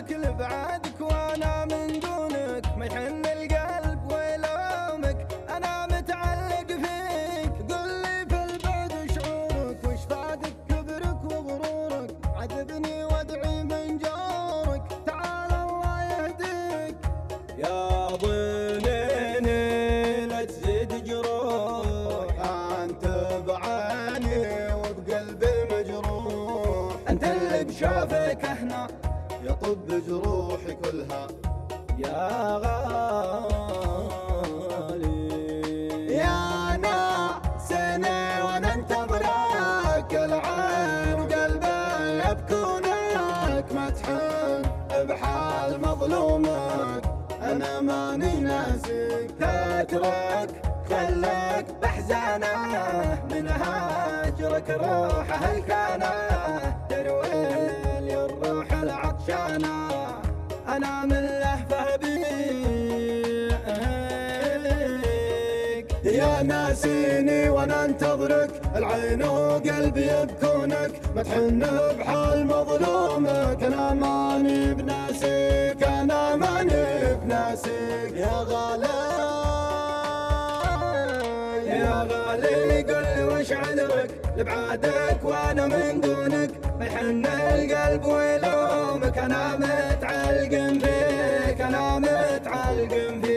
اشعرك لبعادك وانا من دونك، ما يحن القلب ويلومك انا متعلق فيك. قل لي في البعد شعورك وش فادك كبرك وغرورك، عذبني وادعي من جورك تعال الله يهديك. يا ضنيني لا تزيد جروح، انت بعيني وبقلبي مجروح، انت اللي بشوفك هنا يطب جروحي كلها يا غالي. يا ناسني وانا انتظرك، العين وقلبي يبكونك، ما تحن بحال مظلومك انا ماني ناسيك. تترك خلك بحزانه من هاجرك روحه الكانه، تروي لي الروح العطشانه انا من لهفه بيك. يا ناسيني وانا انتظرك، العين وقلبي يبكونك، ما تحن بحال مظلومك انا ماني بناسيك، انا ماني بناسيك. يا غالي يا غالي قل لي وش عذرك لبعادك وانا من دونك، ما يحن القلب ويلومك انا متعلق فيك، انا متعلق فيك.